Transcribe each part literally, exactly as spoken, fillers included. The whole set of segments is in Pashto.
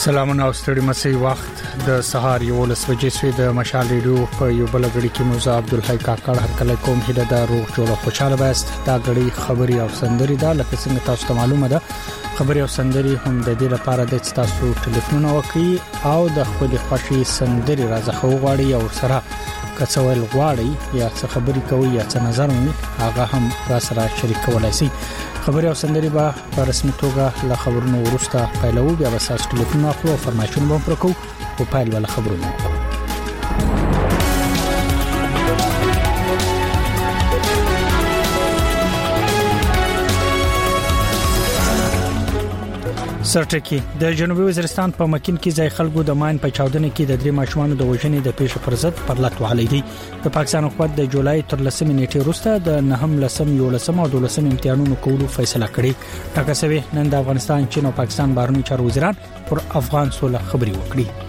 سلامونه او ستړي مسي وخت د سهار یو لس بجې سوی د مشال ریډیو په یو بل غړي کې موزه عبدالحی کاکړ هر کله کوم هله د روغ جوړ خوشاله باست دا غړي خبري او سندري دا لکه څنګه تاسو ته معلومه ده خبري او سندري هم د دې لپاره د تاسو ټلیفون وکړي او د خپل خوښي سندري راځخه وغواړي او سره کڅوړل غواړي یا څه خبري کوي یا څه نظر مې هغه هم را سره شریکولای شي خبري او سندري به په رسمي توګه له خبرونو ورسته پیلو بیا به تاسو ټلیفون اخلو فرمایشونه به پرکو او پیل ولا خبرونه سرټکی د جنوبي وزیرستان په مکین کې ځای خلکو د ماین په چاودنه کې د درې ماشومانو د وژنې د پیښې پر ضد پرلط وهلې دي د پاکستان حکومت د جولای تر لسمې نیټې وروسته د نهم لسم یو لسم او دولسم امتحانونو کولو فیصله کړې ټاکه شوی نن د افغانستان چین او پاکستان بهرنی چارو وزیران پر افغان سوله خبري وکړي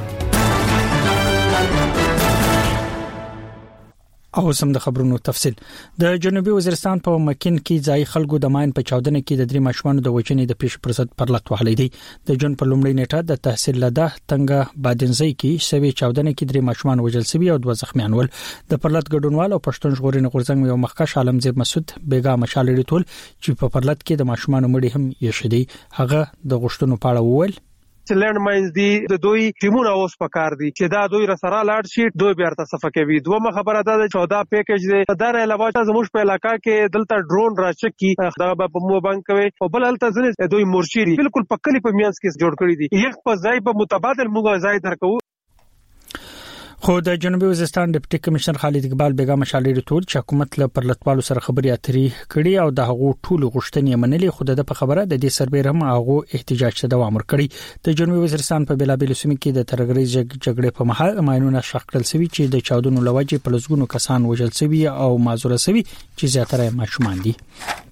او سم د خبرونو تفصيل د جنوبي وزیرستان په مکین کې ځای خلکو د ماین په چاودنه کې د درې ماشومانو د وژنې د پیښې پر ضد پرلط وهلې دي د جون په لومړۍ نیټه د تحصیل لده تنګه بادنځي کې شوی چاودنه کې درې ماشومان وژل شوي او دوه زخمیان ول د پرلط ګډونوال او پښتون ژغورنې غورځنګ یو مخکښ عالمزیب مسعود بیګا مشال ډیټول چې په پرلط کې د ماشومان مړي هم یې شدي هغه د غشتونو پاړه وویل لند ماینز دی د دوی ټیمونه اوس پکار دي چې دا دوی رسره لاړ شي دوی بیا تاسو فکوي دوه خبره ده چې چودہ پیکج دی دا نه علاوه زموږ په علاقہ کې دلته ډرون راچکی دا په مو باندې کوي او بل هلته ځنه دوی مورچيري بالکل پکلی په میانس کې جوړ کړی دي یک په ځای په متبادل موږ ځای درکو خو د جنوبي وزیرستان ډیپټي کمشنر خالد اقبال بیګا مشال ډیټول چې حکومت له پرلطوالو سره خبري اترې کړي او د هغو ټولو غوښتنې منلې خو د په خبره د دې سربېر هم هغه احتجاج ته دوام ورکړي د جنوبي وزیرستان په بلابل سیمه کې د ترګري جګړې په مهال ماينونه شخړل سوي چې د چاودنو لوجه په لزګونو کسان وژل سوي او معذور سوي چې زیاتره ماشومان دي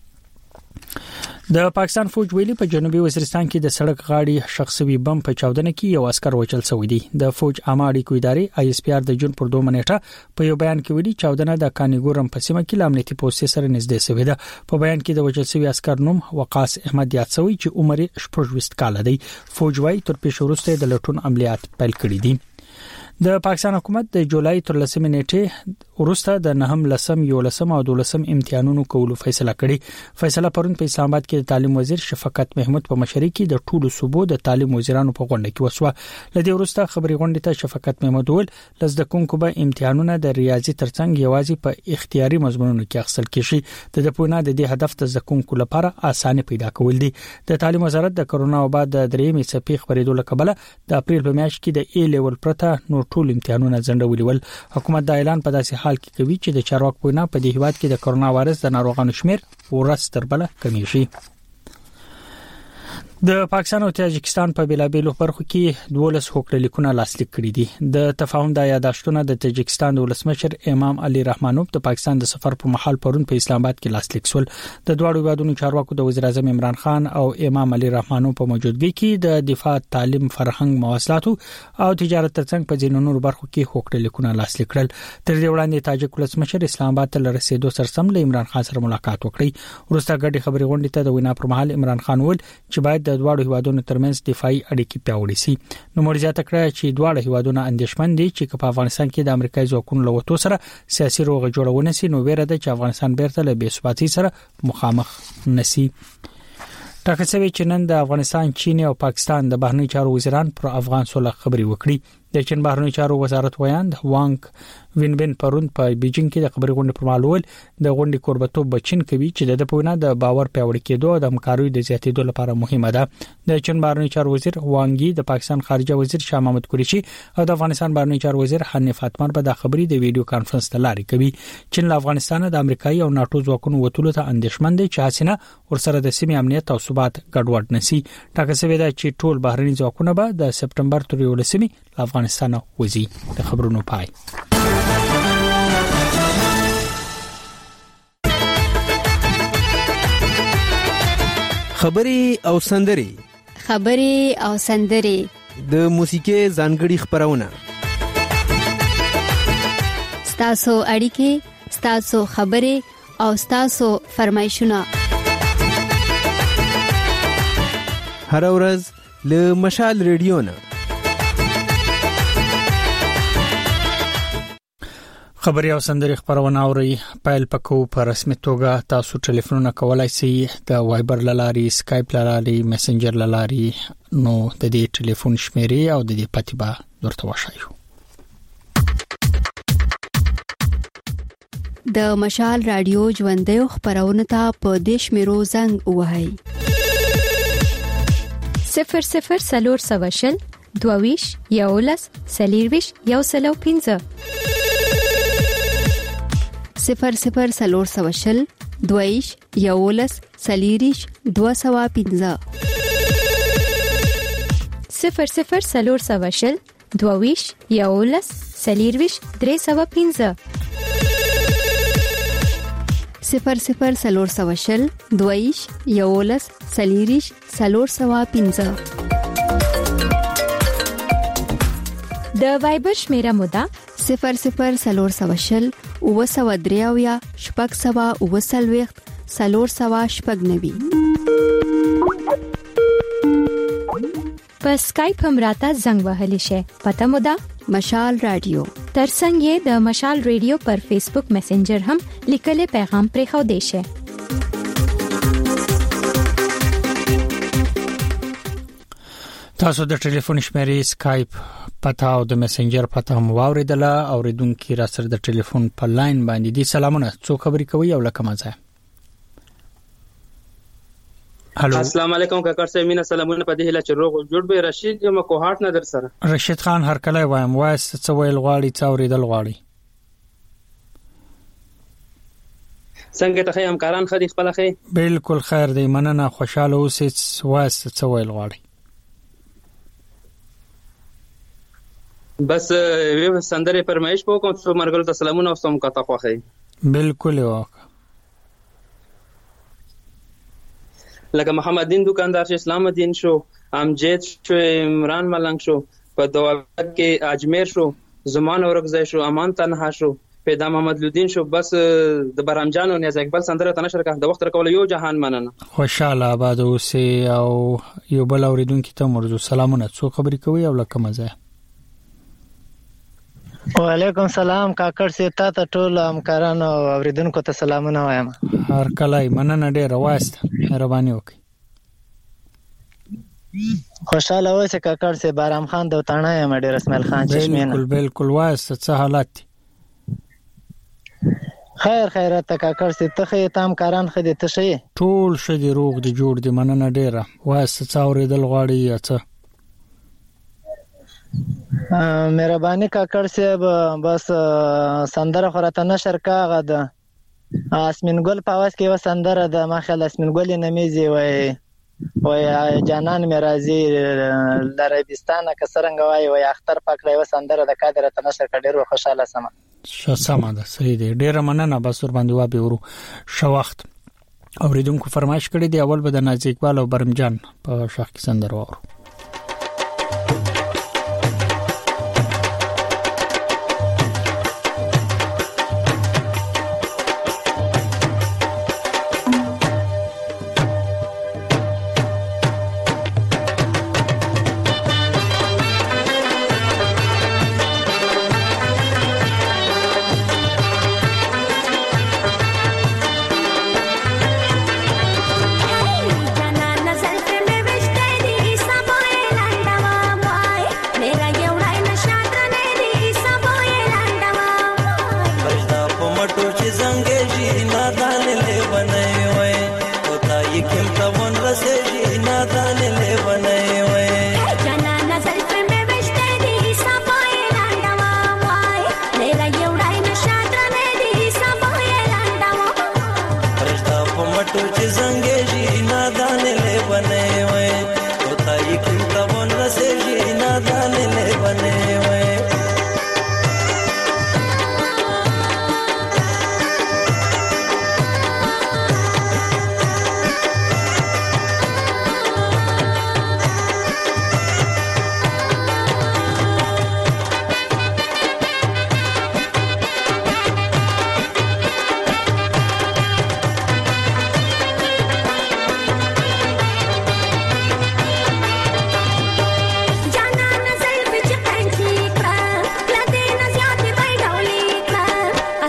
د پاکستان فوج ویلي په جنوبي وزیرستان کې د سړک غاړي شخصي بم په چاودنه کې یو عسكر وژل شوی دی د فوج عامه اړیکو ادارې آی اس پی آر د جون پر دوه منېټه په یو بیان کې ویلي چاودنه د کانیګورم په سیمه کې لامنيتي پوسټ سره نږدې شوې ده په بیان کې د وژل شوی عسكر نوم وقاص احمد یاد شوی چې عمر شپږ کال دی فوج وايي تر پیښو وروسته د لټون عملیات پیل کړي دي د پاکستان حکومت د جولای تر لسمې نیټې وروسته د نهم لسم یو لسم او دولسم امتحانونو کولو فیصله کړې فیصله پرون په اسلام آباد کې د تعلیم وزیر شفقت محمود په مشرۍ کې د ټولو صوبو د تعلیم وزیرانو په غونډه کې وسوه لدې وروسته خبري غونډه ته شفقت محمود ول لزد کوونکو به امتحانونه د ریاضي ترڅنګ یوازې په اختیاري مضمونونو کې اخیستل کیږي د دپونه د دې هدف د زکونکو لپاره اسانه پیدا کول دي د تعلیم وزارت د کرونا او بعد د درېمې څپې خبرېدو لکبله د اپریل په میاشت کې د ای لیول پرته نو ټول امتحانونه ځنډولي ول حکومت دا اعلان په داسې حال کې کوي چې د چارواکو په نه په دې هیواد کې د کرونا وایرس د ناروغانو شمیر ورځ تر بله کمیږي د پاکستان او تاجکستان په بیلابېلو برخو کې دولس هوکړه لیکونه لاسلیک کړي دي د تفاهم د یاداشتونه د تاجکستان د ولسمشر امام علي رحمانوف د پاکستان د سفر په محل پرون په اسلام آباد کې لاسلیک شول د دوه هیوادونو چارواکو د وزیر اعظم عمران خان او امام علي رحمانوف په موجودګۍ کې د دفاع تعلیم فرهنګ مواصلات او تجارت ترڅنګ په ځینو نورو برخو کې هوکړه لیکونه لاسلیک کړل تر دې وړاندې تاجک ولسمشر اسلام آباد ته رسیدو سرسم له عمران خان سره ملاقات وکړي ورسته غړي خبري غونډه ته د وینا پر مهال عمران خان ول چې باید د دوه هیوادونو ترمنځ دفاعي اړیکې پیاوړې شي نو مرزیات کړه چې دوه هیوادونه اندېښمن دي چې په افغانستان کې د امریکایي ځواکونو له وټو سره سیاسي روغه جوړونه سي نو ویره ده چې افغانستان بیرته له بې ثباتۍ سره مخامخ نشي ټاکل شوی چې نن د افغانستان چین او پاکستان د بهرنی چارو وزیران پر افغان سوله خبري وکړي د چین بهرنی چارو وزارت ویاند وانګ وینبن پرون په بیجینګ کې د خبري غونډې پر مهال د غونډې کوربتوب بچین کوي چې د پونه د باور پیوړی کېدو او د همکارۍ د زیاتېدو لپاره مهمه ده د چین بهرنی چارو وزیر وانګي د پاکستان خارجه وزیر شاه محمود قریشي او د افغانستان بهرنی چارو وزیر حنیف اتمر په د خبري د ویډیو کانفرنس ته لاري کوي چین له افغانستان د امریکایي او ناتو ځواکونو وټولو ته اندېښمن دي چې حسینه ورسره د سیمې امنیت او ثبات ګډوډ نشي ټاکل شوی دی چې ټول بهرنی ځواکونه به د سپټمبر تر یولسمې افغانستان وځي د خبرونو پای خبري او سندري خبري او سندري د موسیقي ځانګړي خبرونه ستاسو اړیکې ستاسو خبري او ستاسو فرمایشونه هر ورځ له مشال ریډیو نه. خبري او سندري خبرونه اوري پایل پکو په رسمي توګه تاسو ټلیفونونه کولای شئ د وایبر لاري، سکایپ لاري، میسنجر لاري. نو د دې ټلیفون شمیرې او د دې پته به ورته وشایو. د مشال رادیو ژوندې خبرونه ته په دیش میرو زنګ وهاي صفر صفر سلور سواشل دوویش یولس سلیرویش یو سلو پینزه صفر صفر سلور سواشل دویش یولس سلیریش دو سوا پینزه صفر صفر سلور سواشل دوویش یولس سلیرویش درې سوا پینزه صفر صفر سلور سواشل دویش یولس سلیریش سلور سوا پینزه. د وایبر شمیره مودا صفر صفر سلور سواشل او سوا دریاویا شپږ سوا او سلويخت سلور سوا شپږ نوي. په سکایپ هم راته زنګ وهلی شي. پته مودا مشال رادیو. ترڅنګ یې د مشال رادیو پر فیسبوک میسنجر هم لیکل پیغام پرې خو دی شي. تاسو د ټلیفون شمیرې، سکایپ پته او د میسنجر پته هم واوریدله. اوریدونکو را سره د ټلیفون په لاین باندې دي. سلامونه، څو خبرې کوي او لکه مزه. هالو، السلام علیکم کاکړ صاحب، مینا سلامونه په دې هله چې روغ جوړ به. رشید یم کوهات نه در سره. رشید خان هر کله وایم وایس څه ویل غواړي، څو اوریدل غواړي. څنګه ته همکاران خدي خپل خې؟ بالکل خیر دی، مننه، خوشاله اوسې. وایس څه ویل غواړي؟ بس وی سندره پرمایش په کوم څو مرګل ته سلامونه او سم کته خوخه. بالکل واک لکه محمد دین دکاندار شو، اسلام الدین شو، امجد شو، عمران ملنګ شو، په دوابت کې اجمیر شو، زمان اورګزای شو، امان تنها شو، پیدا محمد لودین شو. بس د برامجان او نیاز اقبال سندره ته نشر کړه. د وخت راکول یو جهان مننه. خوشاله آباد اوسې. او یو بل اوریدونکو ته مرزو سلامونه، څو خبرې کوي او لکه مزه. وعلیکم سلام کاکړ سي، تا ته ټول همکارانو او اوریدونکو ته سلامونه وایم. هر کله مننه، ډېر واسط، مهرباني وکړئ. خوشاله اوسه کاکړ سي. بارام خان د وطنه یم، ډېر اسماعیل خان چشمینه. بالکل بالکل واسط. څه حالات دي؟ خیر خیرات کاکړ سي. ته خې تام کاران خدي ته شي ټول شدي روغ دي جوړ دي، مننه ډېره. واسط څه اوریدل غواړي یا څه؟ مهرباني کاکړ صاحب، بس سندره خورته نشر کاغه ده. اسمن ګل په واس کې و سندره ده، ما خیال اسمن ګل نمیزي وای وای جانان میرازي لربستانه کسرنګ وای وای اختر پکړې و سندره ده کادر ته نشر کډیر خوشاله سم. ش سم ده، صحیح دی، ډیره مننه. بس ور باندې وابه ورو شو وخت اوریدونکو فرمایش کړی دی. اول به د ناز اقبال او برمجان په شاخ کې سندره وورو. Hey, jana nazar pe me vishte di sabah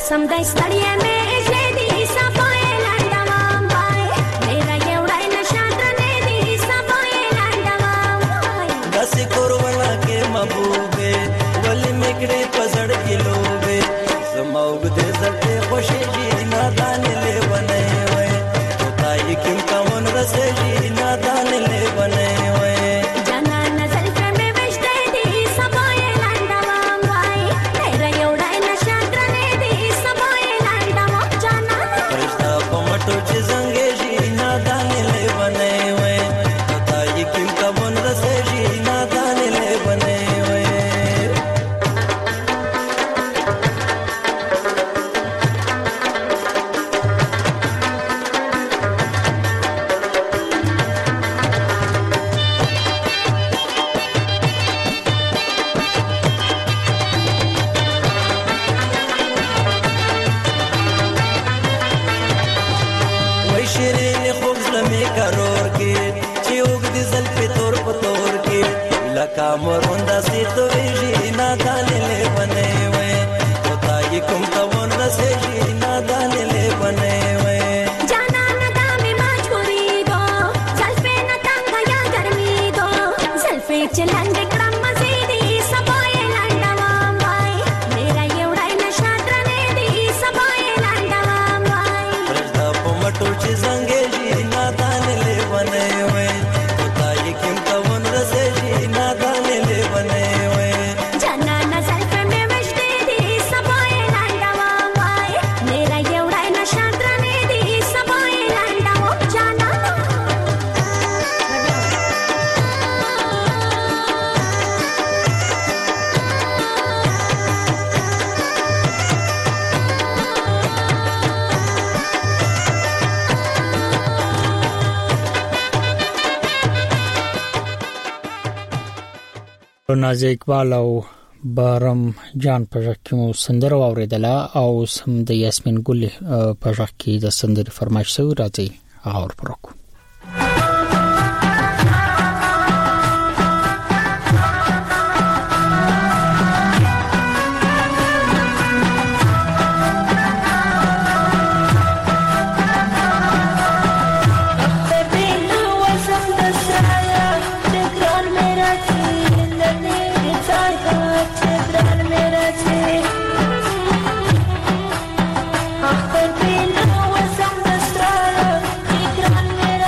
قسم دای ستړیا مې شه دي صفای لندوام وای میرا یوړای نشاندر نه دي صفای لندوام وای داسې کورونه کې محبوبې ولې میکړې پزړ کې لوبې زموږ دې زړه خوشې نادان لیونه وای تای کوم کمن رسېږي نادان لیونه وای جانا نظر په مې وشته دي صفای لندوام وای میرا یوړای نشاندر نه دي صفای لندوام جانا پرشتہ په مټو چې زنګېږي نادان لیونه وای تای کوم کمن رسېږي نادان لیونه وای شیرین خوب زلمی کرور کی چی اوگد زلفی تور پتور کی لکا مروندا سی تو ویجی نادانی لے بنے وے خدای کم تون رسیجی نادانی لے بنے وے جانا ندامی مجبوری دو زلفی نتنگا یا گرمی دو زلفی چلنگ کرم مزیدی سبای لندوام وای میرا یوڑای نشاندر نے دی سبای لندوام وای پرشتہ پو مٹو چی زنگیجی نادانی لے بنے وے خدای کم تون رسیجی نادانی لے بنے وے جانا نظر پہ میں وشتے دی سبای لندوام وای میرا یوڑای نشاندر نے دی سبای لندوام جانا نازي اقبال او بارم جان په ژغ کې مو سندره واوریدله او سم د یاسمین ګل په ژغ کې د سندرې فرمایش سوی راځي اور پرکو Akhtar bin wa sam dasra ikram mera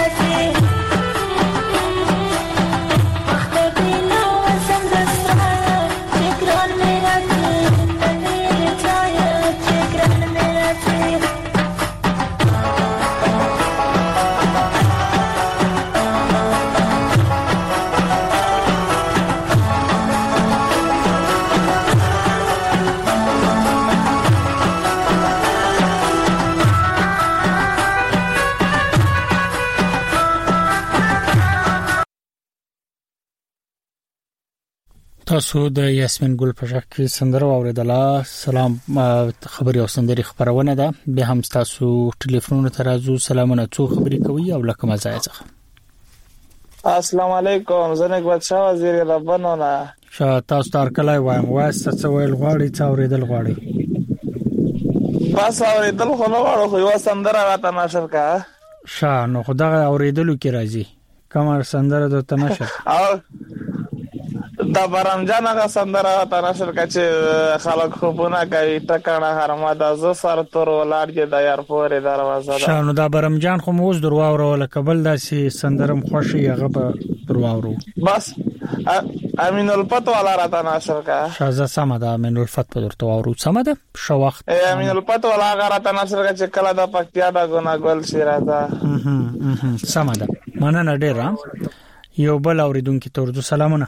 تاسو د یاسمین ګل په شک کې سندره اوریدله. سلام خبري او سندري خبرونه ده. به هم تاسو ټلیفون ته راځو. سلامونه، څو خبري کوي او لکه مزه ځخه. السلام علیکم، زه نګ بادشاہ وزیر ربانو نه. شاه تاسو تر کله وایم واسه څه ویل غواړي، څه اوریدل غواړي؟ بس اوریدل خو نه غواړم، خو یو سندره راته نشر کا. شاه نو خدای اوریدلو کې راځي. کومه سندره درته نشر؟ او دا برمجان هغه سندره راته نشر کا چې خلک خوبونه کوي، ټکانه حرمه د ز سر تور ولار کې د یار پورې دروازه ده. شاه نو دا برمجان خو موږ درواورو لکبل داسي سندرم خوشي هغه به درواورو. بس امین الفت والا راته نشر کا. شاه سم ده، امین الفت په درته واورو سم ده. شو وخت امین الفت والا هغه راته نشر کا چې کله د پکتیا د ګناګل شیراته. هم سم ده. مننه ډیر. یو بل اوریدونکو ته ورته سلامونه.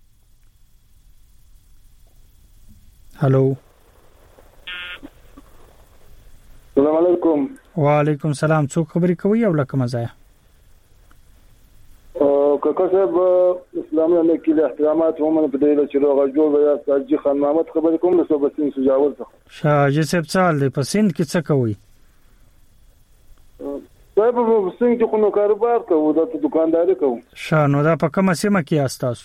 هلو السلام علیکم. وعلیکم السلام. څوک خبرې کوي او لکه مزه؟ او کاکا صاحب اسلام علیکم، احترامات ومنه په دې چې روغ جوړ ویا ساجي خان محمد خبرې کوم له صوبتین سجاول څخه. شاه جسب سال دی په سند کې څه کوي؟ صاحب په سند کې کوم کاروبار کوو، د دکانداري کوو. شاه نو دا په کومه سیمه کې استاسو؟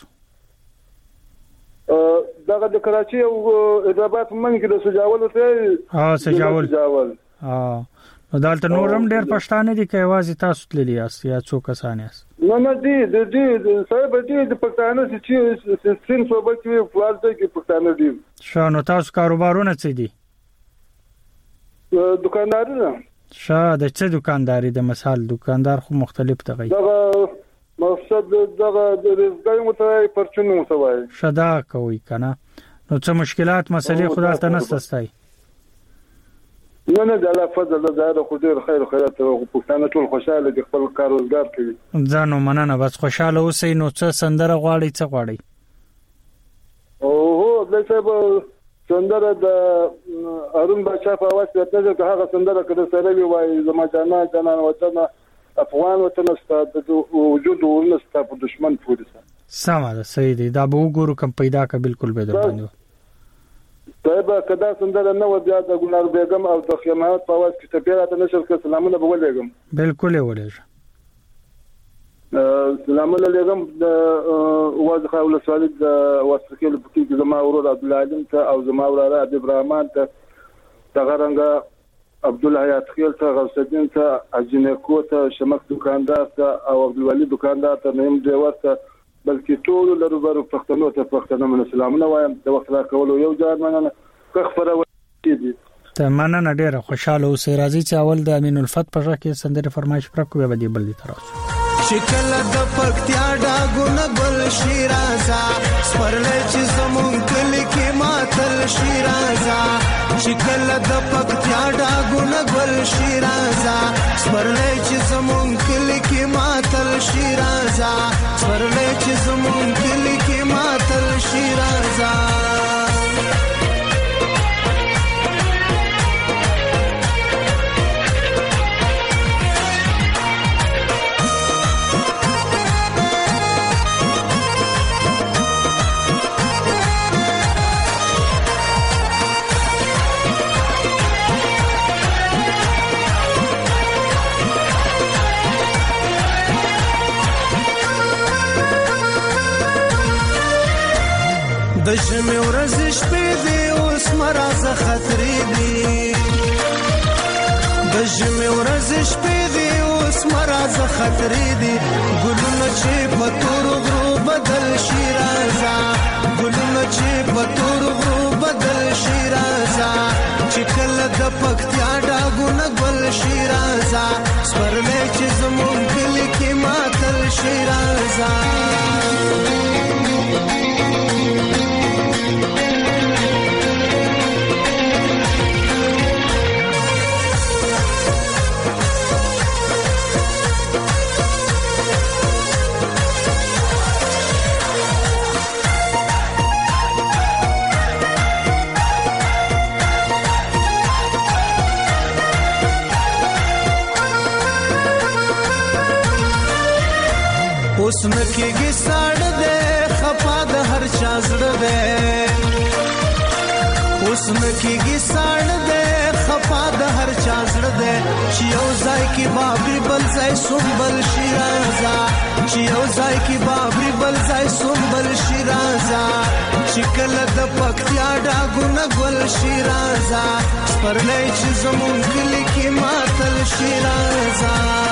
دغه د کراچي او حیدرآباد منځ کې د سجاول ته. ها سجاول. ها نو دالته نورم ډېر پښتانه دي که یوازې تاسو تللی یاست یا څو کسان یاست؟ نه نه دي د دې صاحب دې د پښتانه چې سین صوبه کې فلالته کې پښتانه دي. شاه نو تاسو کاروبارونه څه دي؟ دکانداري نه. شاه د څه دکانداري؟ د مثال دکاندار خو مختلف دغه دغه مقصد دغه د رزګای متای پرچون متوای شدا کوي کنه. نو څه مشکلات مسلې خدای ته نستای؟ نه نه د الله فضل د خو ډیر خیر خیرات او پښتانه ټول خوشاله دي، خپل کار روزګار کوي. ځانو مننه. بس خوشاله اوسئ. نو څه سندره غواړي، څه غواړي؟ او هو د صاحب سندره د ارون بچا په اواز ته ته هغه سندره کړه سره وی وای زما جانا جانان وطن افغان وطن ستاسو د وجود ورنستا په دشمن پورې سم ده. صحیح دی. دا به وګورو کوم پیدا کا بالکل به در باندې. طيب کدا سندره نو بیا د ګلنار بیگم او د خیمات په واس کې ته پیراته نشر کې سلامونه به ولېګم. بالکل ولېږه. سلامونه لګم د واځ خاول سوالید د واسکل په کې زما ورور عبد العلیم ته او زما وراره عبد الرحمن ته تغرنګ عبد الحیات خیل ته غوث الدین ته اجنکو ته شمک دکاندار ته او عبد الولی دکاندار ته نیم دیور ته بلکې ټول لربرو پښتنو ته پښتنو من سلامونه وایم. د وخت را کولو یو ځان مننه کخفره ودی ته مننه. ډیره خوشاله اوسئ. راځي چې اول د امین الفت په ځکه سندره فرمایش پر کوی بدی بل دي تراسو. شکل د پکتیا ډاګونه ګل شیرازا سپرلې چې زمون کلی کې ماتل شیرازا. شکل د پکتیا ډاګونه ګل شیرازا سپرلې چې زمون کلی کې ماتل شیرازا. سپرلې چې زمون کلی کې ماتل شیرازا. د ژمې ورځې شپې دي اوس مرزه خطرې دي. د ژمې ورځې شپې دي اوس مرزه خطرې دي. ګلونه چې په تور غرو بدل شي رازا. ګلونه چې په تور غرو بدل شي رازا. چې کله د پکتیا ډاګونه ګل شي رازا. سپرلې چې زمون کلی کې رازا اوس نکېږي ساړه دی خفا د هر چا زړه دی اوس نکېږي ساړه دی خفا د هر چا زړه دی چې یو ځای کې بابري بل ځای سنبل شي رازا چې یو ځای کې بابري بل ځای سنبل شي رازا چې کله د پکتیا ډاګونه ګل شي رازا سپرلی چې زمونږ کلي کې ماتل شي رازا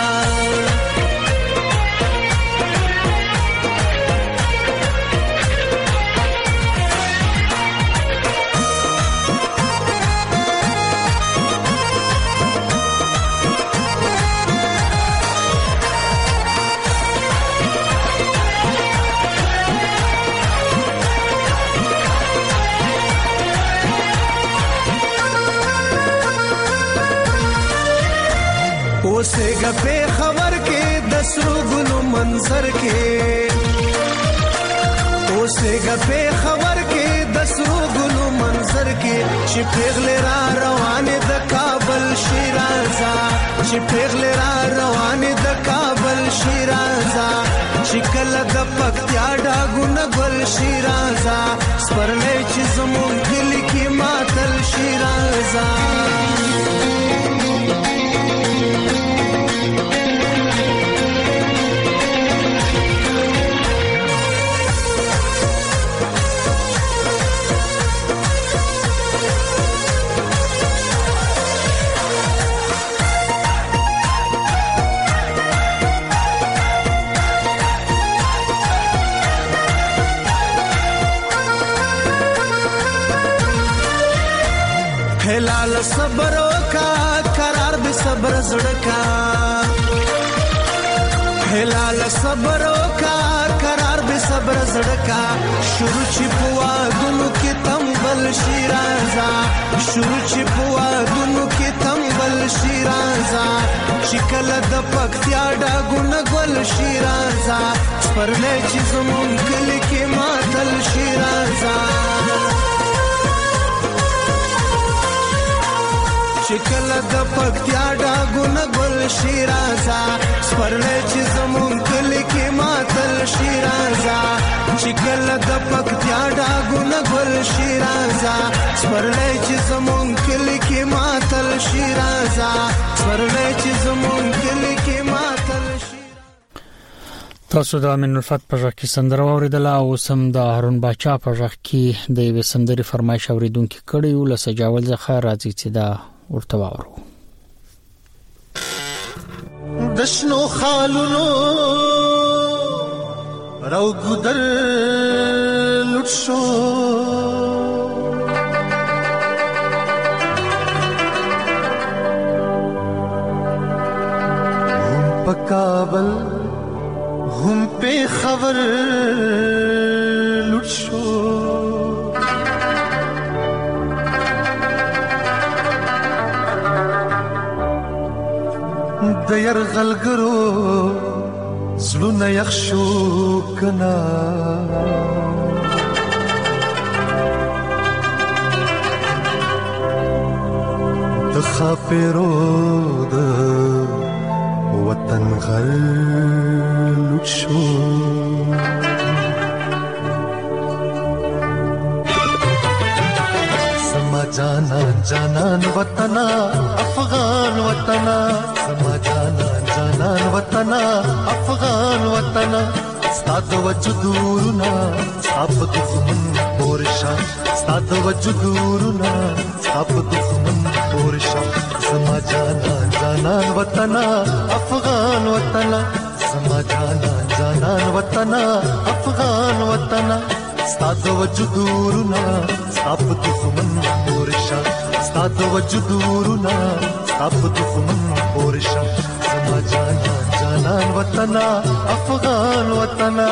اوسېږه په خبر کې د سرو ګلو منظر کې اوسېږه په خبر کې د سرو ګلو منظر کې چې پیغلې را روانې د کابل شیرازا چې پیغلې را روانې د کابل شیرازا چې کله د پکتیا ډاګونه ګل شیرازا سپرلی چې زمونږ کلي کې ماتل شیرازا هلال صبرو کا قرار به صبر زړه کا هلال صبرو کا قرار به صبر زړه کا شروع چې پوا دونو کې تمبل شیرازا شروع چې پوا دونو کې تمبل شیرازا چې کله د پکتیا ډاګونه ګل شیرازا سپرلی چې زمونږ کلي کې ماتل شیرازا چې کله د پکتیا ډاګونه ګل شیرازا سپرلی چې زمونږ کلي کې ماتل شیرازا چې کله د پکتیا ډاګونه ګل شیرازا سپرلی چې زمونږ کلي کې ماتل شیرازا سپرلی چې زمونږ کلي کې ماتل شیرازا تاسو د امین الفت په ځای کې سندره اوریدله او سم د هارون باچا په ځای کې د یو سندري فرمایش اوریدونکو کړي ول سجاول ځخه راځي چې دا ورته وارو دشنو خالونو راو ګدر لټ شو هم په کابل هم په خبر لټ شو د يرغلګرو زلونه یخشو کنا د خاپیرو د وطن غل لوشو سما جانا جانان وطنا افغان وطنا سما جانا جانان وطنا افغان وطنا ستاد وجودورنا اب دښمن پورشا ستاد وجودورنا اب دښمن پورشا سما جانا جانان وطنا افغان وطنا سما جانا جانان وطنا افغان وطنا ستاد وجودورنا اب دښمن پورشا ستاد وجودورنا اب دښمن پورشا سما جانا جانان وطنا افغان وطنا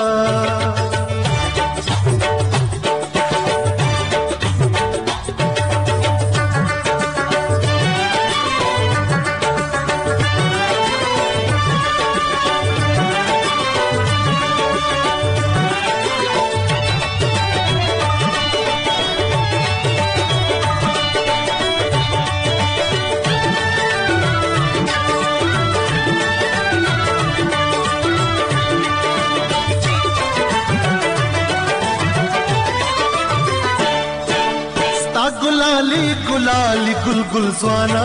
गुलाली गुल गुल ज़वाना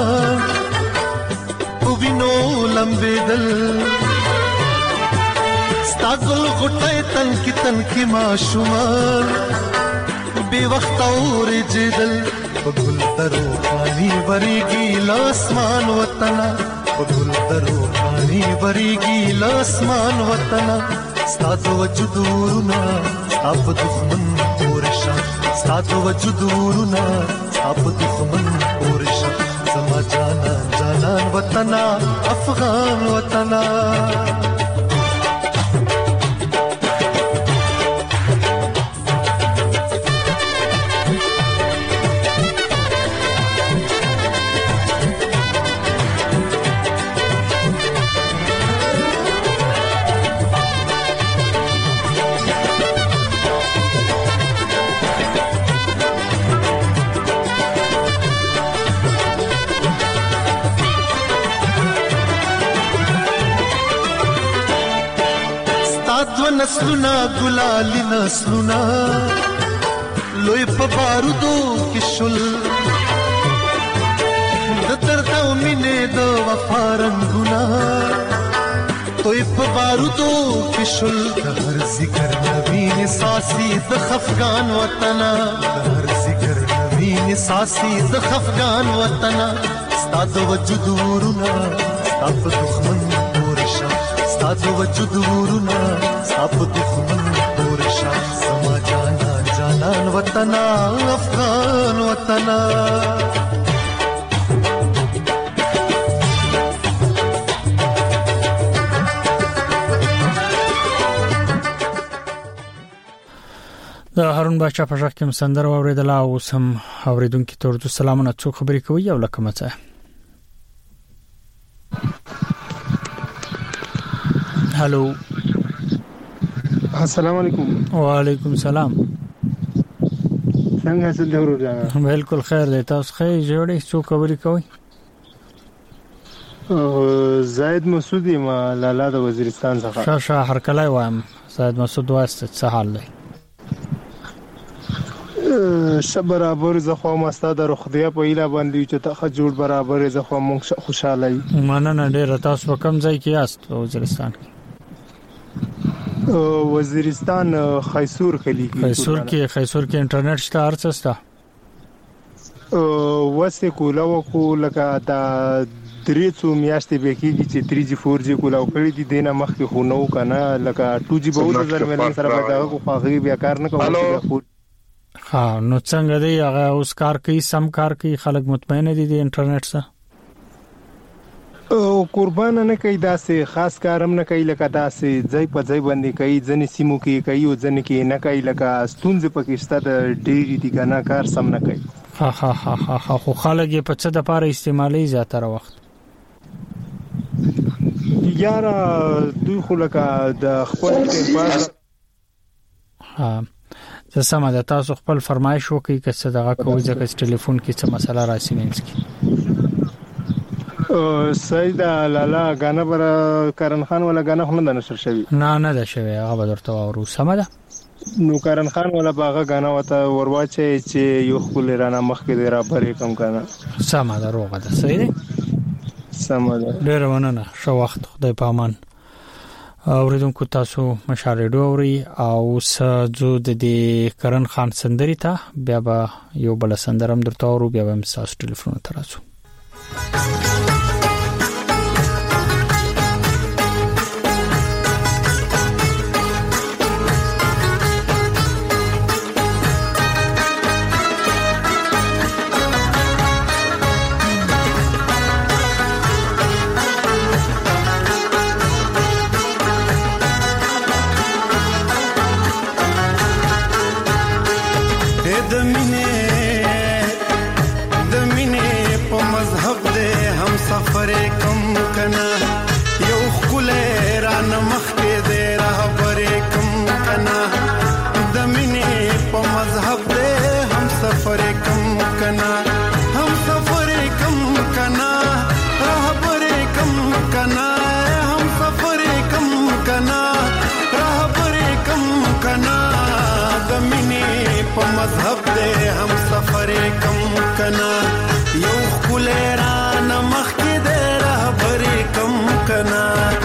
उविनो लंबे दल स्ता गुल गुटे तन की तन की माशुमान बेवक्त और जिदल गुल दरो पानी बरेगी लासमान वतना गुल दरो पानी बरेगी लासमान वतना स्ता तो वजुदूरना अब दुश्मन कोरशा स्ता तो वजुदूरना अब दुश्मन कोरशा समा जाना जानान वतना अफगान वतना नस्लुना गुलाली नस्लुना लोई पबारुदो किशुल दर्दा मिने दो वफा रंगुना तोई पबारुदो किशुल हर जिक्र नवीन सासी द खफगान वतना हर जिक्र नवीन सासी द खफगान वतना स्ताद वजुदूरना अब दुश्मन कोरशा स्ताद वजुदूरना अब दुश्मन कोरशा समा जाना जानान वतना अफगान वतना د هارون بچا په ځخ کې مسندر اوریدل او سم اوریدونکو ته ورته سلامونه څو خبرې کوي او لکه مڅه هالو السلام علیکم وعلیکم السلام څنګه څه دی ورته بالکل خیر دی تاسو خیر جوړې څو خبرې کوي زاید مسعودی ما لالا د وزیرستان څخه شاشه هر کله وایم زاید مسعود واسطه څه حال دی شب برابر زخوا مستا د رخدیا په اله باندې چې ته جوړ برابر زخوا مونږ خوشاله یې مننه ډیر تاسو په کوم ځای کې یاست وزیرستان کې وزیرستان خیسور کلی کې خیسور کې خیسور کې انټرنیټ شته ارڅ شته وسه کولا وکو لکه دا درې څو میاشتې به کېږي چې تری جی فور جی کولا وکړي دي دینه مخکې خو نو کنه لکه ټو جی به ودر ملن سره به دا کو خاغي بیا کار نه کوي ها نو څنګه دی هغه اوس کار کوي سم کار کوي خلک مطمئن دي د انټرنیټ سره او قربان نه کوي داسې خاص کارم نه کوي لکه داسې ځای په ځای باندې کوي ځنې سیمو کې کوي او ځنې کې نه کوي لکه ستونزې پکې شته د ډېری دي کنه کار سم نه کوي ها ها ها ها خو خلک په څه د پاره استعمالي زیاتره وخت یاره دوی خو لکه د خپل ټیمپاس ها زه سم ده تاسو خپل فرمایش وکړئ که څه دغه کوي ځکه چې ټلیفون کې څه مسله راشي مینس کې سید لالا غانا بر کرن خان ولا غانا هم نه نشر شوی نه نه ده شوی هغه درته ورو سم ده نو کرن خان ولا باغه غانا وته ورواچه چې یو خپل رانه مخ کې را پرې کم کنه سم ده روغه ده صحیح ده سم ده ډیر وننه شو وخت خدای پامان اوریدونکو تاسو مشاهده اوري او سجو د دې کرن خان سندري ته بیا به یو بل سندرم درته اورو بیا به تاسو ټلیفون تراسو مذهب دے هم سفر کم کنا یو خلیران مخ کې دے رهبر کم کنا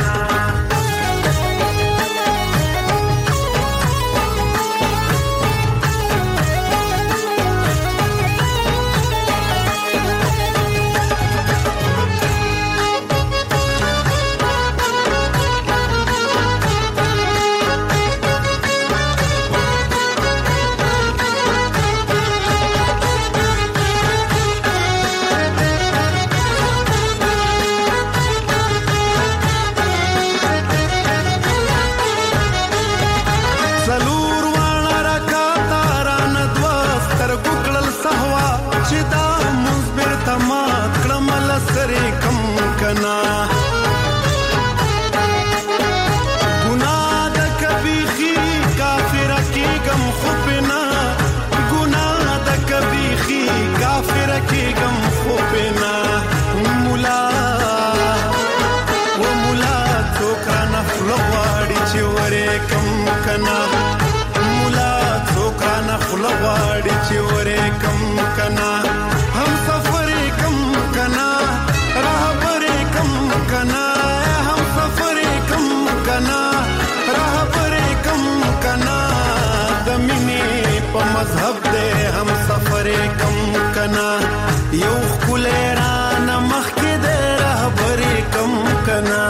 لغواړي چې ورې کم کنا هم سفر کم کنا رهبر کم کنا هم سفر کم کنا رهبر کم کنا د مینې په مذهب دې هم سفر کم کنا یو خلیران مخ کې دې رهبر کم کنا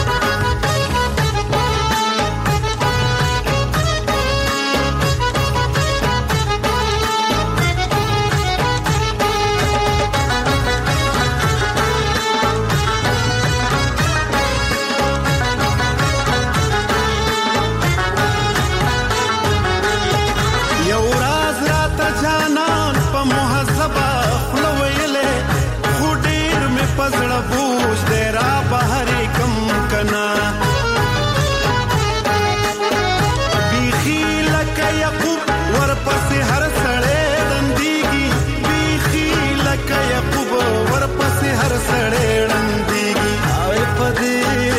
پزړه بوج دې را بهر کم کنا بیخي لکه یعقوب ورپسې هر سړی ړندېږي بیخي لکه یعقوب ورپسې هر سړی ړندېږي او په دې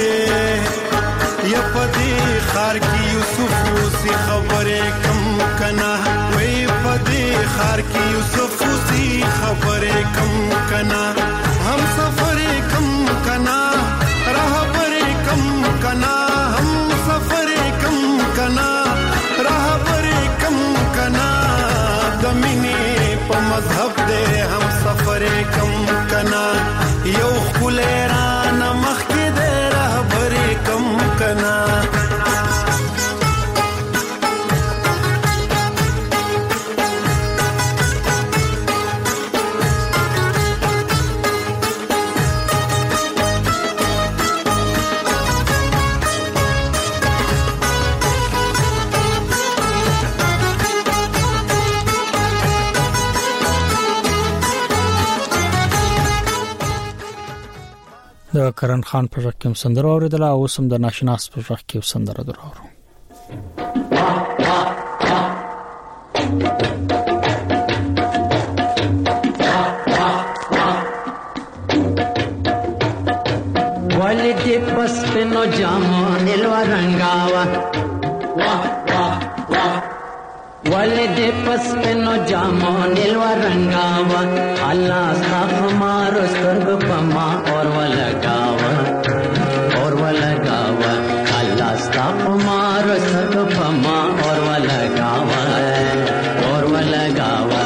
یا په دې ښار کې یوسف اوسي خبرې کم کنا وای په دې ښار کې یوسف اوسي خبرې کم کنا हम सफर कम कना रहबर कम कना हम सफर कम कना रहबर कम कना दमिने प मذहब दे हम सफर कम कना यो खुलेरान मख के दे रहबर कम कना د کرن خان په ژغ کې سندره اوریدله او سم د ناشناس په ژغ کې سندره درو ولید پس پنو جامو دلوا رنگاوا ولید پس پنو جامو دلوا رنگاوا الله صاف مارو سترګ پما اور ولگاوا اور ولگاوا الله صاف مارو سترګ پما اور ولگاوا اور ولگاوا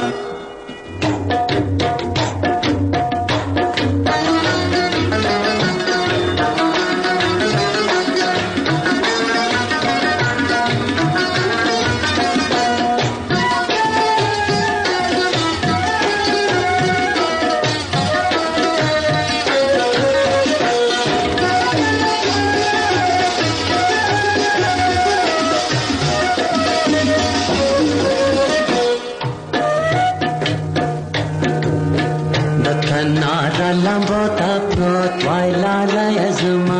لمبوتا پروت وای لالا یزما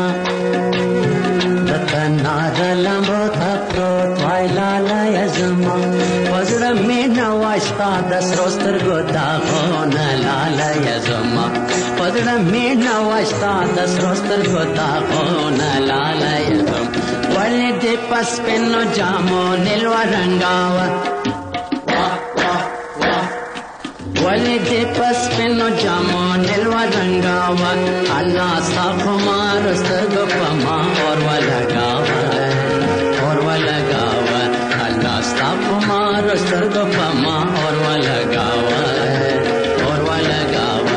دتنا لمبوتا پروت وای لالا یزما پزړه مې نواشتا د سروستر ګوتا خون لالا یزما پزړه مې نواشتا د سروستر ګوتا خون لالا یزما ولې دې پس پنو جامو نلوا رنگاوا रंगावा अल्लाह सा खुमार स्तरगो पमा और वलगावा और वलगावा अल्लाह सा खुमार स्तरगो पमा और वलगावा और वलगावा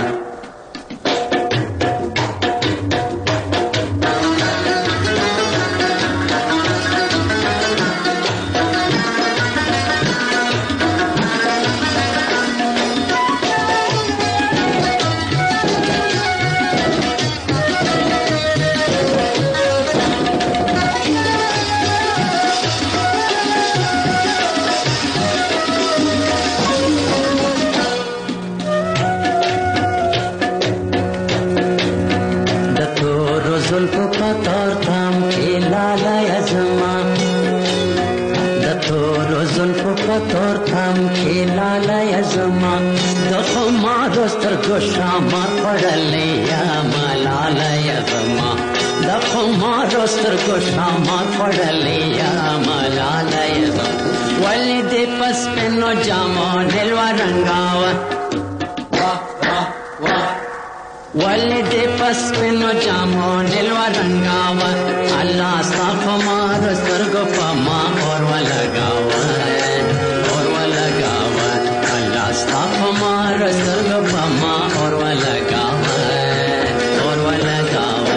शामा पड़ले या मलालय जमा दखो मारोस्तर को शामा पड़ले या मलालय जमा वली दे पस पेनो जामो दिलवा रंगावा वली दे पस पेनो जामो दिलवा रंगावा अल्लाह साफ मारोस्तर को पमा और वलगावा और वलगावा अल्लाह साफ मारोस्तर को पमा और वलगावा और वलगावा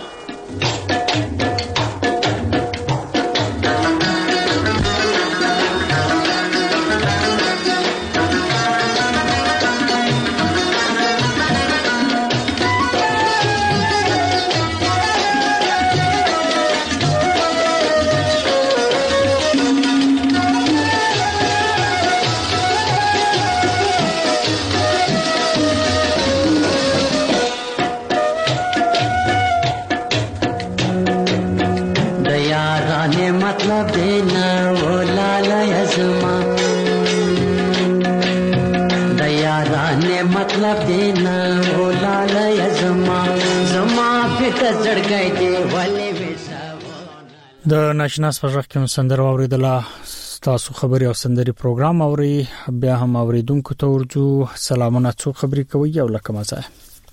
د ناشناس په ځخ کې سندره اوریدله تاسو خبري او سندري پروګرام اوري بیا هم اوریدونکو ته ورجو سلامونه څو خبري کوي او لکه مزه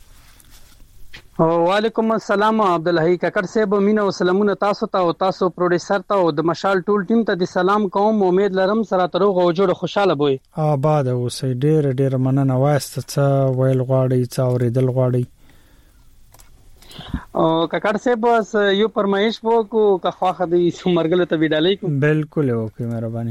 وعلیکم السلام عبدالحی ککر صاحب مینه او سلامونه تاسو ته او تاسو پروډوسر ته او د مشال ټول ټیم ته د سلام کوم امید لرم سره تروغ او جوړ خوشاله وي آباد او سي ډېر ډېر مننه واسطه څه ویل غواړي څه اوریدل غواړي او ککر صاحب بس یو پرمایش وو کو که خواخه د سمرګل ته ویډالای کو بالکل وکي مهرباني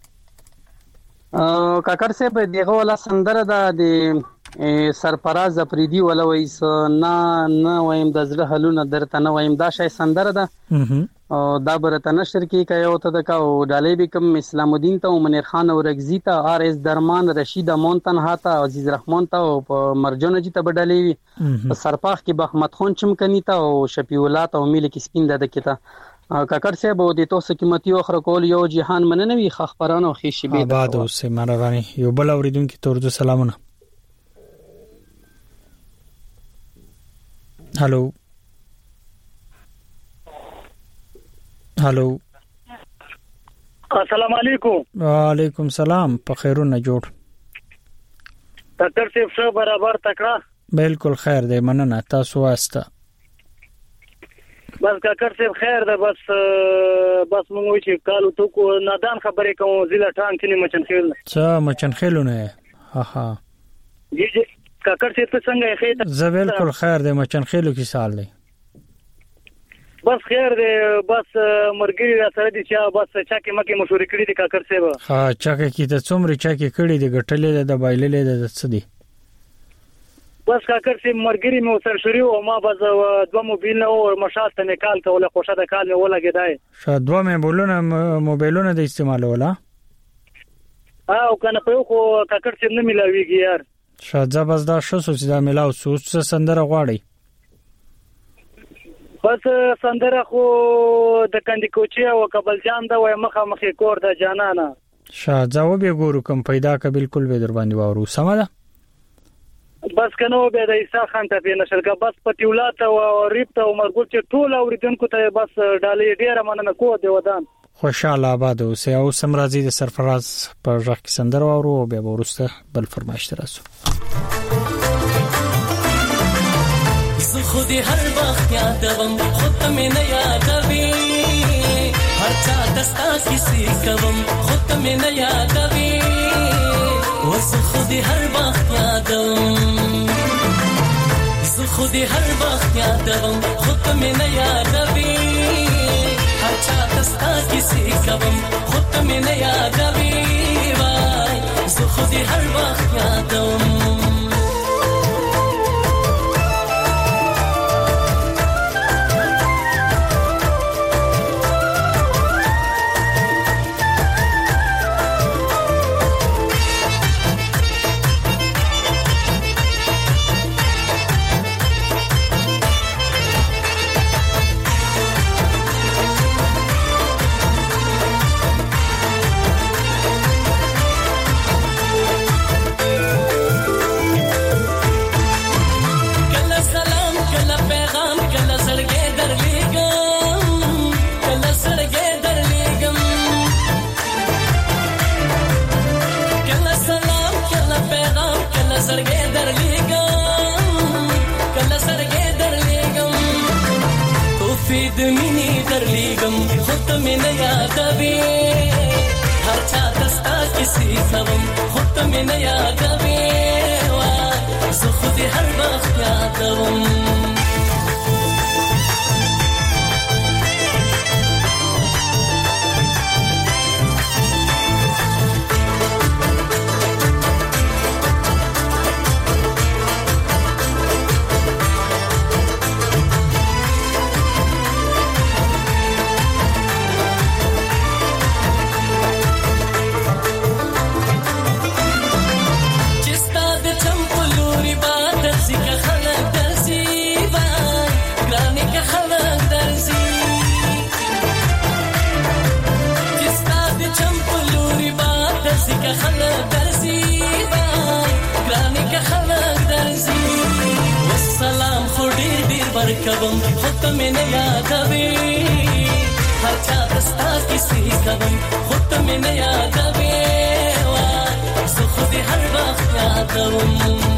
او ککر صاحب دغه ولا سندره د سرپراز افریدي ولا وایس نه نه وایم د زړه حلونه درته نه وایم دا شای سندره ده او دا برته نشر کې کوي او ته د کا او ډالې بکم اسلام الدین ته منیر خان او رغزی ته ار اس درمان رشید مونتن هاته عزیز رحمان ته او مرجان جی ته بدلې سرپاخ کې بخمت خون چمکنی ته او شفیع الله ته او ملک سپین د کته ککر صاحب د توسه قیمتي اخر کول یو جهان مننوي خخبرانو خېشي به آباد اوسه مهرباني یو بل اوریدونکو ته ورته سلامونه هالو هالو السلام علیکم وعلیکم سلام په خیرونه جوړ ډاکټر صاحب څو برابر تکړه بالکل خیر دی مننه تاسو واسطه بس ډاکټر صاحب خیر ده بس بس موږ چې کالو تو کو نادان خبرې کوم زیله ټان کې مچن خېل څه مچن خېلونه ها ها جی جی ډاکټر صاحب څنګه خیر زه بالکل خیر دی مچن خېلو کې سال دی بس خیر دی بس مرګري را سره دي چې بس چا کې مکه مشورې کړې دي کاکر صاحب ها چا کې ته څومره چا کې کړې دي ګټلې د بایللې د څه دي بس کاکر صاحب مرګري مو سر شریو او ما بس دوه موبایل او مشات نه کال کوله خوشه د کال نه ولګیدای شه دوه موبایلونه موبایلونه د استعمال ولا او کنه په خو کاکر صاحب نه ملاويږي یار شه ځبز دا شو چې دا ملاو سوچ سندره غواړي بس سندره خو د کندي کوچي او کابل جان دا وای مخه مخه کور د جانانا شه ځاو به ګورو کوم پیدا ک بالکل به در باندې وورو سم ده بس کنو به د عیسی خان ته په نشرګه بس پټیولات او ریپت او مرګول چې ټول اوریدونکو ته بس ډالې ډیره مننه کو دی ودان خوشاله آباد اوسه او سمرازي د سرفراز پر ځخ سندره وورو او به ورسته بل فرمایش ترسو زه خود هر وخت یادوم خود ته مې نه یادوي هر چا دستا کیسې کوم خود ته مې نه یادوي و زه خود هر وخت یادوم زه خود هر وخت یادوم خود ته مې نه یادوي هر چا دستا کیسې کوم خود ته مې نه یادوي وای زه خود هر وخت یادوم د مینې درلیږم خود ته مې نه یادوي هر چا ته ستا کیسې کوم خود ته مې نه یادوي وای زه خود یې هر وخت یادوم کوم خود ته مې نه یادوي هر چا ته ستا کیسې کوم خود ته مې نه یادوي وای زه خود یې هر وخت یادوم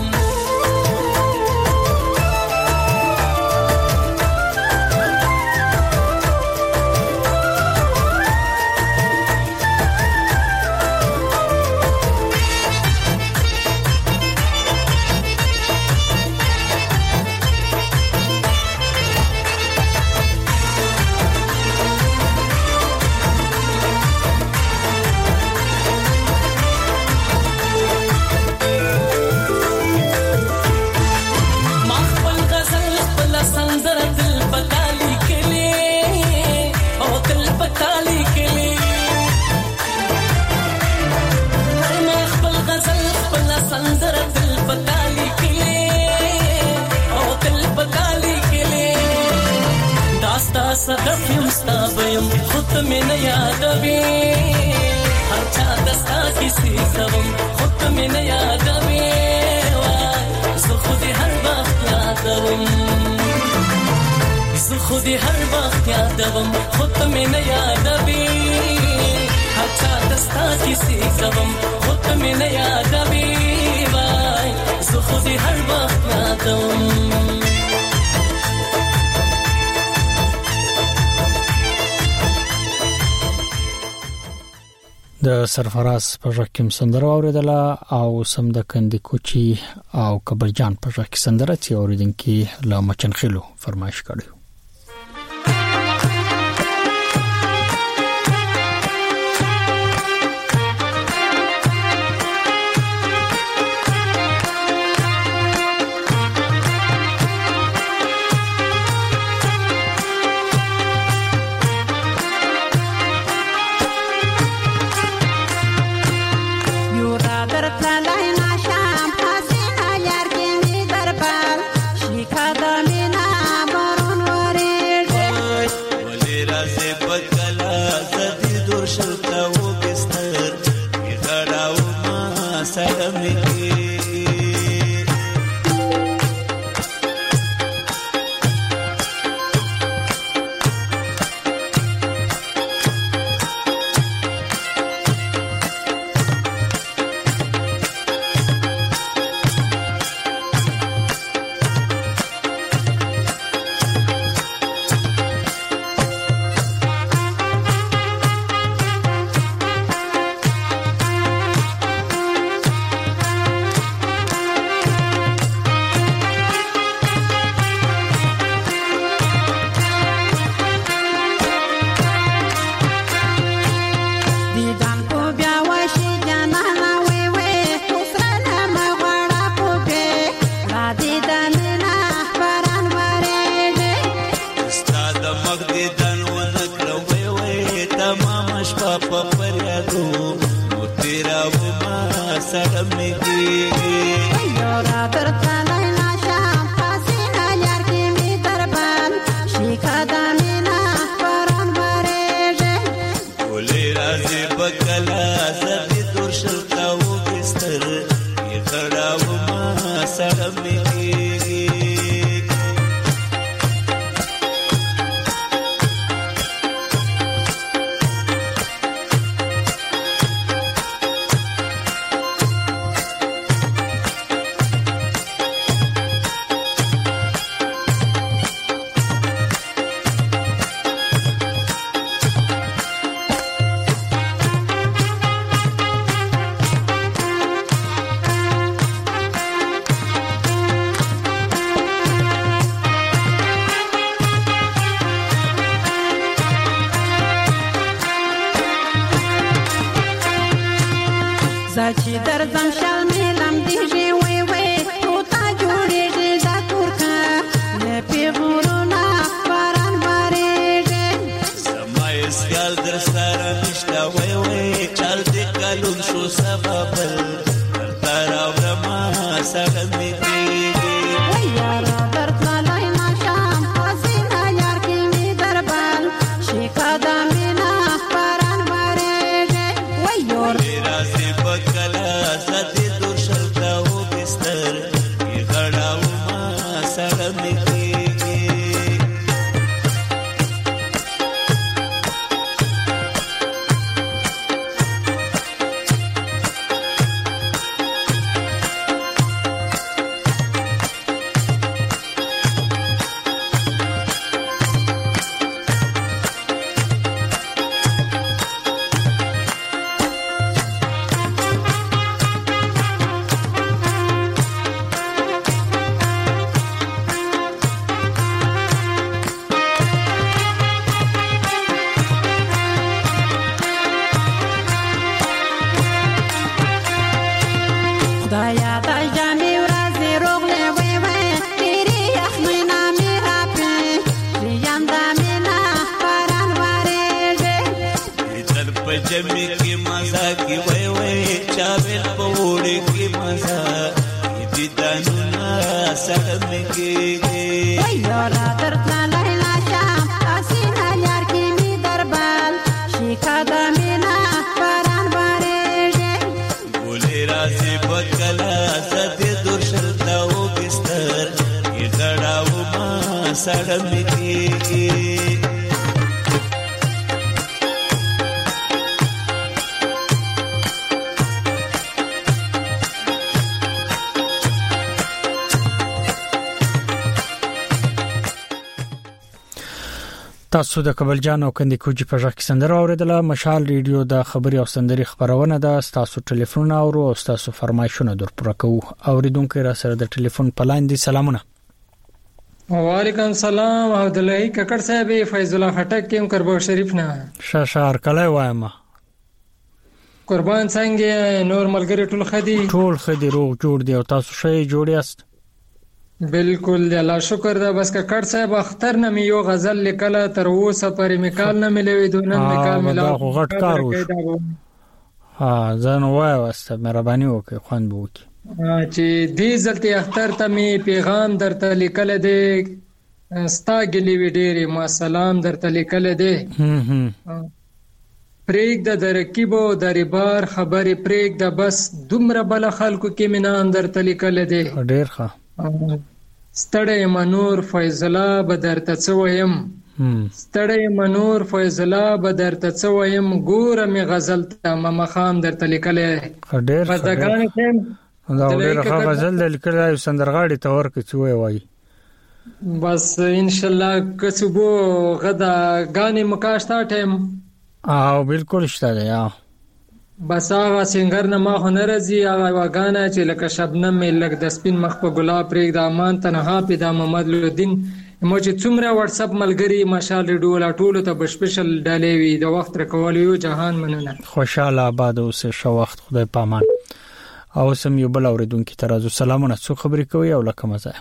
صدف یم ستا بیم خود ته مې نه یادوي هر چا ته ستا کیسې کوم خود ته مې نه یادوي وای زه خود یې هر وخت یادوم زه خود یې هر وخت یادوم خود ته مې نه یادوي هر چا ته ستا کیسې کوم خود ته مې نه یادوي وای زه خود یې هر وخت یادوم د سرفراز په ژبه کې سندره اوریدله او سم د کندي کوچی او کبرجان په ژبه کې سندره چې اوریدونکو لا مچنخلو فرمایش کړو Shikada mina barun شپه په پریادو نو تیرا و ما سره مګي یورا درته لیلا شام پاسینه یار کې می دربان شیکا دامینا پران بریږي ولې راځي بکلا زدي دور شلتا و بستر یې غړا و ما سره مګي چې درځم شال میلم دیږي وای وای تو تا جوړېږي دا تورکا نه پیغورونه پران بارېږي سما اسګال در سره نشته وای وای چل دې کلون شو سببل تر راوړما سره مې کېږي وای یارا درته لیلا شام پاسینه یار کې می دربان شیکا دامینا پران بارېږي وای یور راځي بکلا زدي دور شلتا و بستر یې غړا و ما سره مې کېږي خدایا دا جامې ورځې روغلې وای وای تیرې یخمینا مې راپې یم دا مینا پران بارېږي تل په جمع کې مزه کې وای وای چاویل په وړې کې مزه دې دانونه سره مې کېږي وای یارا درته لیلا شام پاسینه یار کې می دربال شیکا دامینا پران بارېږي ولې راځي بکلا زدي دور شلتا و بستر یې غړا و ما سره مې کېږي تاسو د کابل جان او کندي کوجی په ځخ کې سندره اوریدله مشال ریډیو د خبري او سندري خبرونه ده تاسو ټلیفون او تاسو فرمایشونه در پر کوو اوریدونکو را سره د ټلیفون پلان دي سلامونه وعلیکم سلام عبد الله ککړ صاحب فیض الله خټک کیم کربو شریف نه شاشار کله وایم قربان څنګه نور ملګری ټول خدي ټول خدي روغ جوړ دی او تاسو شي جوړ یاست بالکل الله شکر ده بس ککړ صاحب اختر نه مې یو غزل لیکله تر اوسه پرې میکال نه ملوي دونن میکال ملا خو غټ کار وشو ها ځان وای واسته مهرباني وکي خوان بو وکي چې دې ځلته اختر ته مې پیغام درته لیکل دي ستا ګلې وی ډېرې ما سلام درته لیکل دي پریک د درکیبو دربار خبرې پریک د بس دومره بل خلکو کې مینان درته لیکل دي ډېر ښه ستړی منور فیض الله به درته څه وایم ستړی منور فیض الله به درته څه وایم ګوره مې غزل ته ماما خام درته لیکلې ډېر بس د ګانې ټیم دا ډېر ښه غزل د لیکلای سندرغاړي ته ورکه څه وای وای بس ان شاء الله کڅبو غدا ګانې مکاشتا ټیم او بالکل شته یا بس هغه سنگر نه ما هنر راځي هغه واغانه چې لکه شبنم مې لګ د سپین مخ په ګلاب پرېګ د امان تنها پیدا محمد لودین مو چې څومره واتس اپ ملګری ماشال ریډیو لا ټولو ته بشپشل ډالې وي د وخت رکول یو جهان مننه خوشاله آباد اوسه شو وخت خدای پامان او سم یو بل اوریدونکو ترازو سلامونه څو خبرې کوي او لکه مزه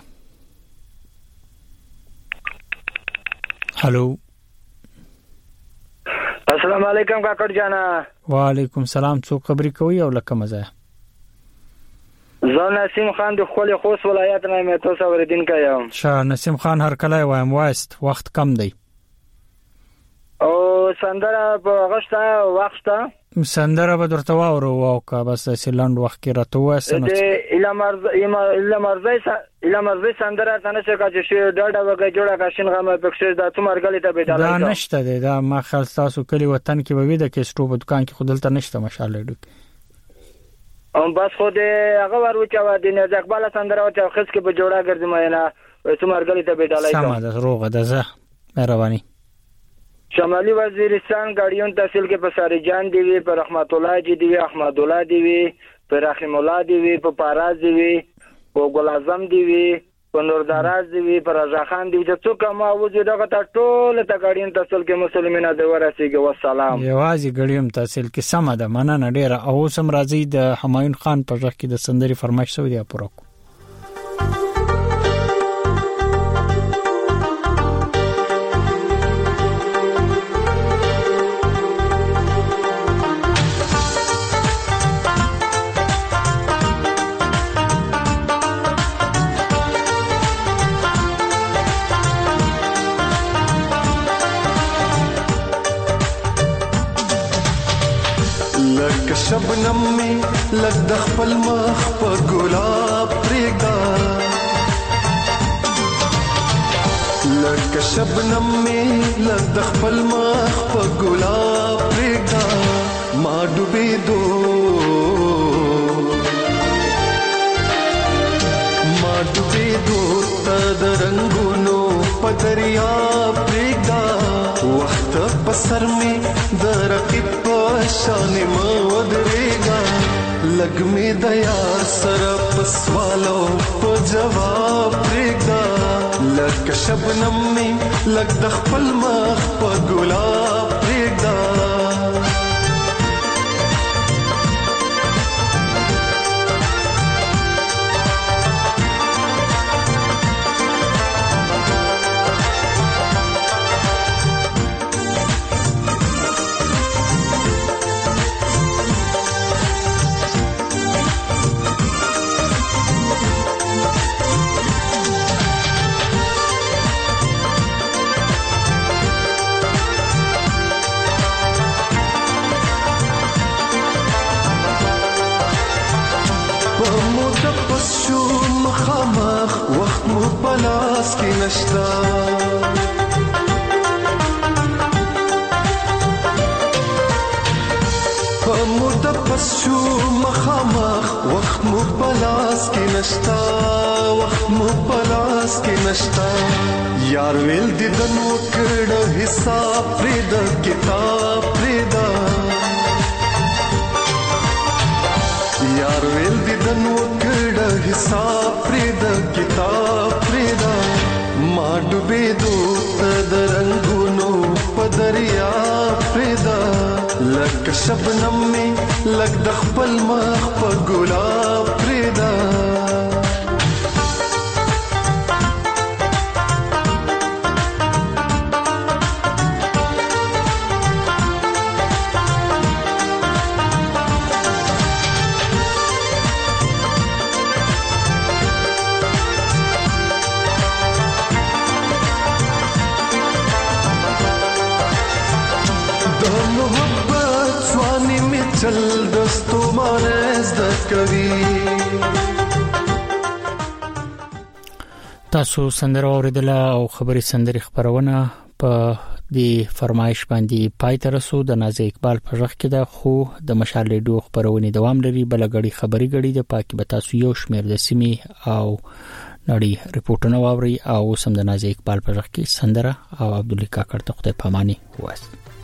هالو السلام علیکم کاکړ جانا. وعلیکم سلام. څو خبرې کوي او لکه مزه؟ زه نسیم خان د خپل خوست ولایت نه مې تاسو اوریدونکو یم. شاه نسیم خان هر کله وایم وایست وخت کم دی. او سندره په غشته وخته سندره به درته واورو او کا بس سیلند وخت کې راته واسنه. د الامرز الامرزای الامرزای سندره تنه چې کا چې ډاډه وګه جوړه کا شین غمه پکښه د تمرګلی ته بيدل. دا نشته دی دا ما خل تاسو کلی وطن کې به د کیسټو په دکان کې خودلته نشته ماشاءالله ډک. ام بس خو دې هغه ورو چې د نه ځکباله سندره او چې خص کې به جوړه ګرځم نه تمرګلی ته بيدل. سم ده روغه ده زه مهرباني. شمالي وزیرستان غاډیون تحصیل کې په ساری جان دی وی، په رحمت الله جی دی وی، احمد الله دی وی، په رحیم الله دی وی، په پاراز دی وی، په ګل اعظم دی وی، په نور دراز دی وی، په رضا خان دی وی. چې څوک ما وځي دغه ټول ته غاډیون تحصیل کې مسلمانانه د ورسېږي. والسلام. یوازې غاډیون تحصیل کې سم ده مننه ډیره. او سم راځي د همایون خان په ځخ کې د سندري فرمایش شو دی پوره. شبنم می لګ د خپل مخ په ګلاب پرېږده، لګ شبنم می لګ د خپل مخ په ګلاب پرېږده. ما ډوبېدو ما ډوبېدو ته د رنګونو په دریاب پرېږده. وخت په سر می د رقیب په شان ما ودرېږه. لګ می د یار سره په سوالو په جواب پرېږده. لګ شبنم می لګ د خپل مخ په ګلاب پرېږده. پلاس کی نشتا مدبس شو مخامخ وقت مو پلاس کی نشتا وقت مو پلاس کی نشتا. یار ویل دی دنو کړه حساب پرې د کتاب پرې دا. یار ویل دی دنو کړه حساب پرې د کتاب پرې دا. ما ډوبېدو ته د رنګونو په دریا پرې دا. لګ شبنم می لګ د خپل مخ په ګلاب پرې دا. چل دستو مانز د کوي. تاسو سندره اوریدله او خبري سندري خبرونه په دې فرمایش باندې پای ته رسو. د نازي اقبال په ځخ کې ده خو د مشال ریډیو خبرونه دوام لري. بل غړي خبري غړي د پاکي به تاسو یو شمیر د سیمې او نړۍ ریپورتونه واوري او سم د نازي اقبال په ځخ کې سندره او عبد الله کاکړ ته خدای پاماني وایي.